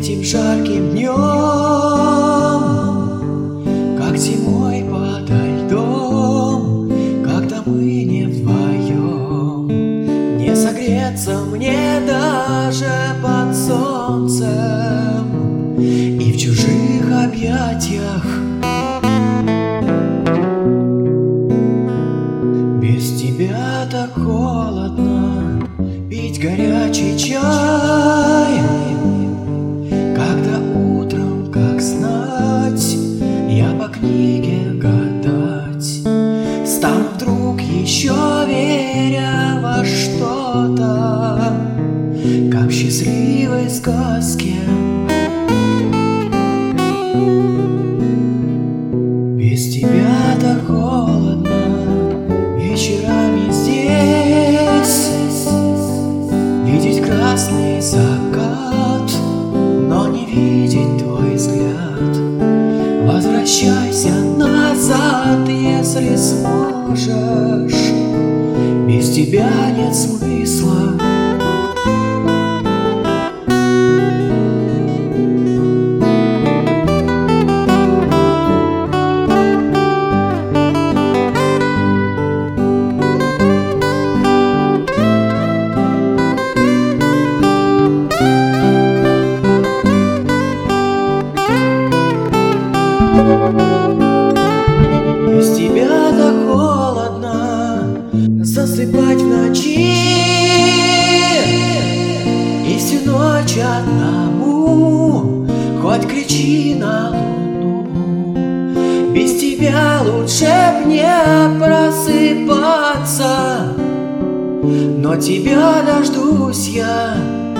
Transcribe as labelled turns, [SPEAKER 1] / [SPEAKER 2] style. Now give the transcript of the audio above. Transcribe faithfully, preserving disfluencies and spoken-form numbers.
[SPEAKER 1] этим жарким днем, как зимой подо льдом, когда мы не вдвоем. Не согреться мне даже под солнцем и в чужих объятиях. Без тебя так холодно пить горячий чай, когда утром, как знать, я по книге гадать стану вдруг, еще веря во что-то, как в счастливой сказке. Без тебя так холодно вечерами здесь, видеть красный закат, но не видеть твой взгляд. Возвращайся назад, если сможешь, без тебя нет смысла. Без тебя так холодно засыпать в ночи и всю ночь одному, хоть кричи на луну. Без тебя лучше б не просыпаться, но тебя дождусь я.